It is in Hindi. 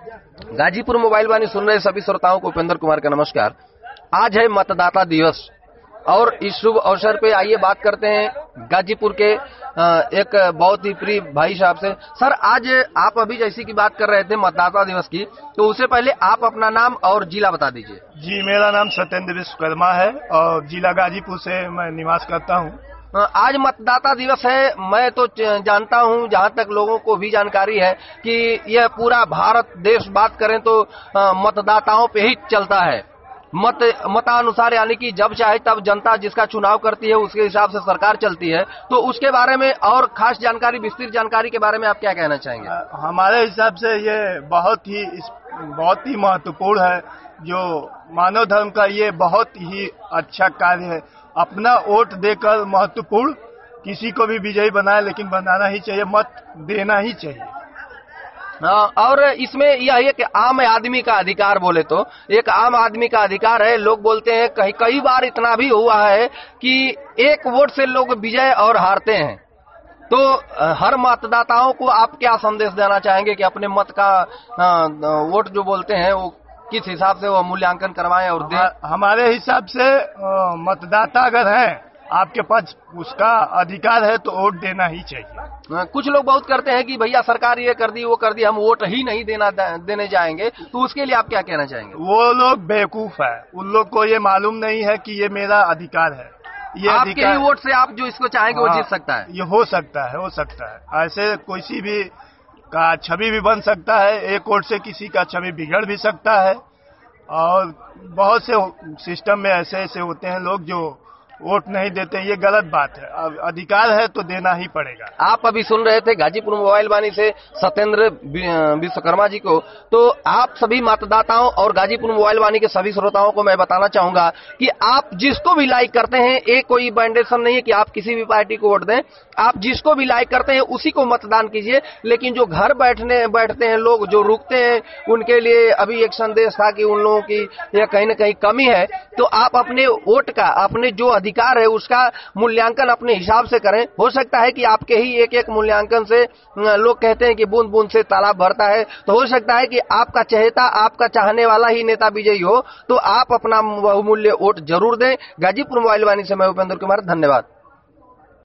गाजीपुर मोबाइल वाणी सुन रहे सभी श्रोताओं को उपेंद्र कुमार का नमस्कार। आज है मतदाता दिवस और इस शुभ अवसर पे आइए बात करते हैं गाजीपुर के एक बहुत ही प्रिय भाई साहब से। सर, आज आप अभी जैसी की बात कर रहे थे मतदाता दिवस की, तो उससे पहले आप अपना नाम और जिला बता दीजिए। जी, मेरा नाम सत्येंद्र विश्वकर्मा है और जिला गाजीपुर से मैं निवास करता हूँ। आज मतदाता दिवस है। मैं तो जानता हूं, जहां तक लोगों को भी जानकारी है कि यह पूरा भारत देश बात करें तो मतदाताओं पे ही चलता है। मतानुसार, यानी कि जब चाहे तब जनता जिसका चुनाव करती है उसके हिसाब से सरकार चलती है। तो उसके बारे में और खास जानकारी, विस्तृत जानकारी के बारे में आप क्या कहना चाहेंगे? हमारे हिसाब से ये बहुत ही महत्वपूर्ण है। जो मानव धर्म का ये बहुत ही अच्छा कार्य है। अपना वोट देकर महत्वपूर्ण किसी को भी विजयी बनाए, लेकिन बनाना ही चाहिए, मत देना ही चाहिए। और इसमें यह है कि आम आदमी का अधिकार, बोले तो एक आम आदमी का अधिकार है। लोग बोलते हैं, कई बार इतना भी हुआ है कि एक वोट से लोग विजय और हारते हैं। तो हर मतदाताओं को आप क्या संदेश देना चाहेंगे कि अपने मत का वोट जो बोलते हैं वो किस हिसाब से वो मूल्यांकन करवाएं और दें? हमारे हिसाब से मतदाता अगर है आपके पास, उसका अधिकार है तो वोट देना ही चाहिए। कुछ लोग बहुत करते हैं कि भैया सरकार ये कर दी वो कर दी, हम वोट ही नहीं देने जाएंगे। तो उसके लिए आप क्या कहना चाहेंगे? वो लोग बेवकूफ है। उन लोग को ये मालूम नहीं है कि ये मेरा अधिकार है। ये आपके ही वोट से आप जो इसको चाहेंगे वो जीत सकता है। ये हो सकता है। ऐसे किसी भी का छवि भी बन सकता है। एक वोट से किसी का छवि बिगड़ भी सकता है। और बहुत से सिस्टम में ऐसे होते हैं लोग जो वोट नहीं देते। ये गलत बात है। अब अधिकार है तो देना ही पड़ेगा। आप अभी सुन रहे थे गाजीपुर मोबाइल वाणी से सत्येंद्र विश्वकर्मा जी को। तो आप सभी मतदाताओं और गाजीपुर मोबाइल वाणी के सभी श्रोताओं को मैं बताना चाहूंगा कि आप जिसको भी लाइक करते हैं, एक कोई बाइंडेशन नहीं है कि आप किसी भी पार्टी को वोट दें। आप जिसको भी लाइक करते हैं उसी को मतदान कीजिए। लेकिन जो घर बैठते हैं लोग, जो रुकते हैं, उनके लिए अभी एक संदेश था कि उन लोगों की यह कहीं न कहीं कमी है। तो आप अपने वोट का, अपने जो अधिकार है उसका मूल्यांकन अपने हिसाब से करें। हो सकता है कि आपके ही एक एक मूल्यांकन से, लोग कहते हैं कि बूंद बूंद से तालाब भरता है, तो हो सकता है कि आपका चहेता, आपका चाहने वाला ही नेता विजयी हो। तो आप अपना बहुमूल्य वोट जरूर दें। गाजीपुर मोबाइल वाणी से मैं उपेंद्र कुमार, धन्यवाद।